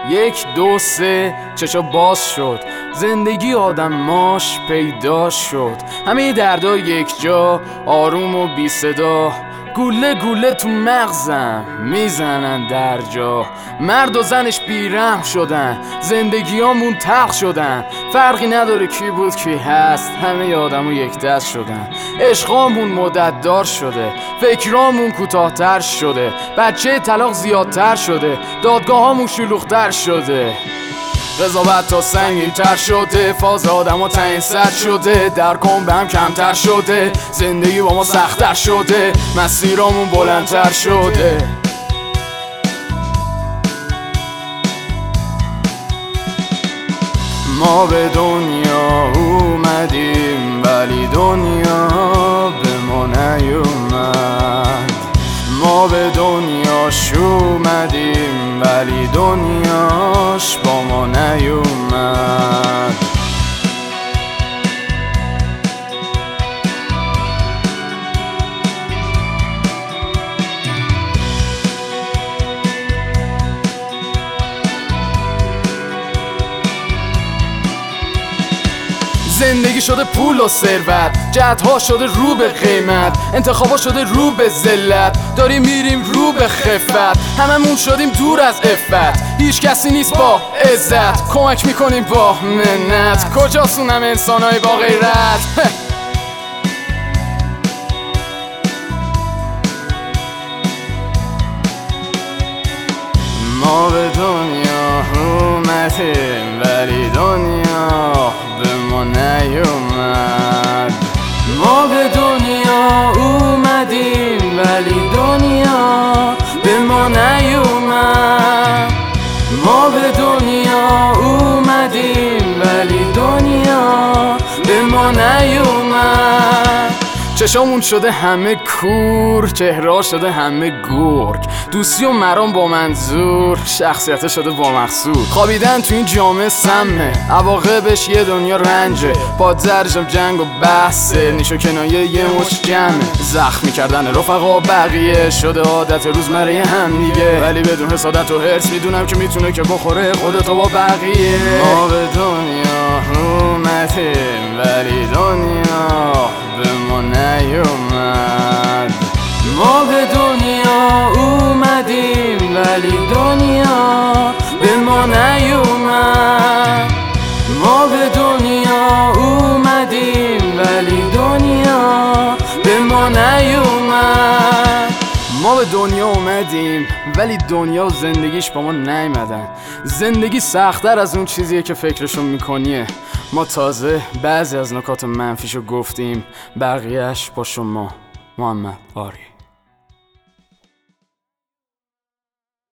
1 2 3 چشا باز شد، زندگی آدماش پیدا شد. همه دردا یک جا، آروم و بی صدا، گوله گوله تو مغزم میزنن در جا. مرد و زنش بیرحم شدن، زندگیامون تلخ شدن. فرقی نداره کی بود کی هست، همه آدمو یک دست شدن. عشقامون مدت دار شده، فکرامون کوتاه‌تر شده، بچه طلاق زیادتر شده، دادگاهامون شلوغ‌تر شده. قضاوت تا سنگین تر شده، فاز آدم ها تعیین سر شده، در کن به هم کمتر شده، زندگی با ما سخت‌تر شده، مسیرامون بلندتر شده. ما به دنیا اومدیم ولی دنیا به ما نیومد. ما به دنیاش اومدیم ولی دنیاش با ما نیومد. زندگی شده پول و ثروت، جهت‌ها شده رو به قیمت، انتخابا شده رو به ذلت، داریم میریم رو به خفت. هممون شدیم دور از عفت، هیچ کسی نیست با عزت، کمک میکنیم با منت. کجاستون هم انسانای با غیرت؟ ما به دنیا اومدیم ولی دنیا به ما نیومد. ما به دنیا اومدیم ولی دنیا به ما نیومد. ما به دنیا اومدیم ولی دنیا به ما نیومد. چشامون شده همه کور، چهره شده همه گرگ، دوستی و مرام با منظور، شخصیت شده با مقصود. خوابیدن تو این جامعه سمه، عواقبش یه دنیا رنجه، پادزرشم جنگ و بحثه، نیش و کنایه یه مش جمعه. زخم میکردن رفقا بقیه شده عادت روزمره هم دیگه، ولی بدون حسادت و حرص میدونم که میتونه که بخوره خودتو با بقیه. ما به دنیا اومدیم ولی دنیا به ما نیومد. ما به دنیا اومدیم ولی دنیا به ما نیومد. ما به دنیا اومدیم ولی دنیا به ما نیومد. ما به دنیا اومدیم ولی دنیا و زندگیش با ما نیومدن. زندگی سخت‌تر از اون چیزیه که فکرشو میکنیه. ما تازه بعضی از نکات منفیشو گفتیم، بقیهش با شما. محمد آری.